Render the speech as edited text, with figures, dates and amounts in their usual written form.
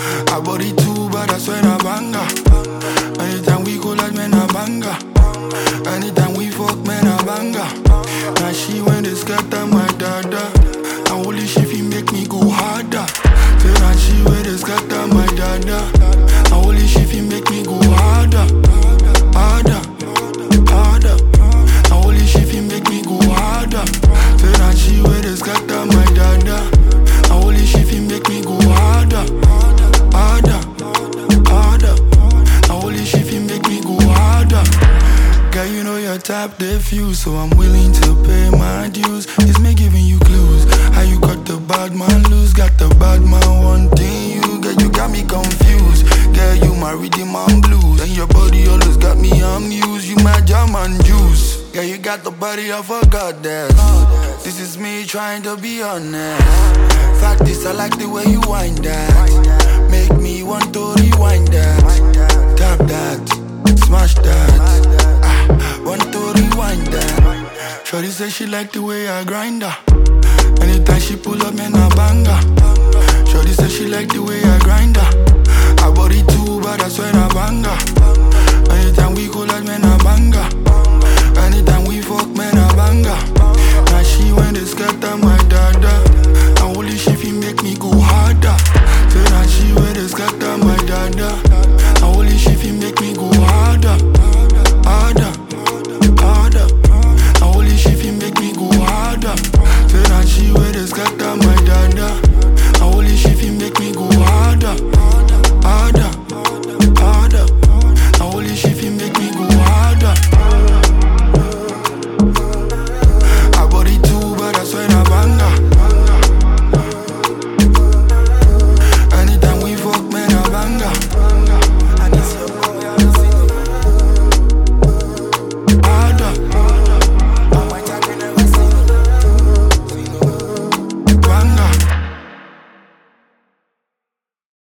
I body too bad, I swear I banger. Anytime we collide, man, I banger. Anytime we fuck, man, I banger. Now she when they scatter my dada. And only she fi make me go harder. Say now she when they scatter my dada. And only she fi make me go harder. Harder, harder. And only she fi make me go harder. Say now she when they scatter my dada. And only she fi make me go harder. Harder, harder. And only she fi make me go harder. Girl, you know your type, they fuse, so I'm willing to pay my dues. It's me giving you clues. How you got the bad man loose, got the bad man wanting you. Girl, you got me confused. Girl, you my rhythm and blues, and your body always got me amused. You my jam and juice. Girl, you got the body of a goddess. This is me trying to be honest. Fact is, I like the way you wind that. Make me want to rewind that. Tap that, smash that. Want to rewind that. Shorty say she like the way I grind her. Anytime she pull up, man, I bang her. Shorty say she like the way I grind her. I body too bad, I swear I bang her. Anytime we collide, man, I bang her. Anytime we fuck, man, I bang her. Now she when they scatter my dada. And only she fi make me go harder. Say now she when they scatter my dada.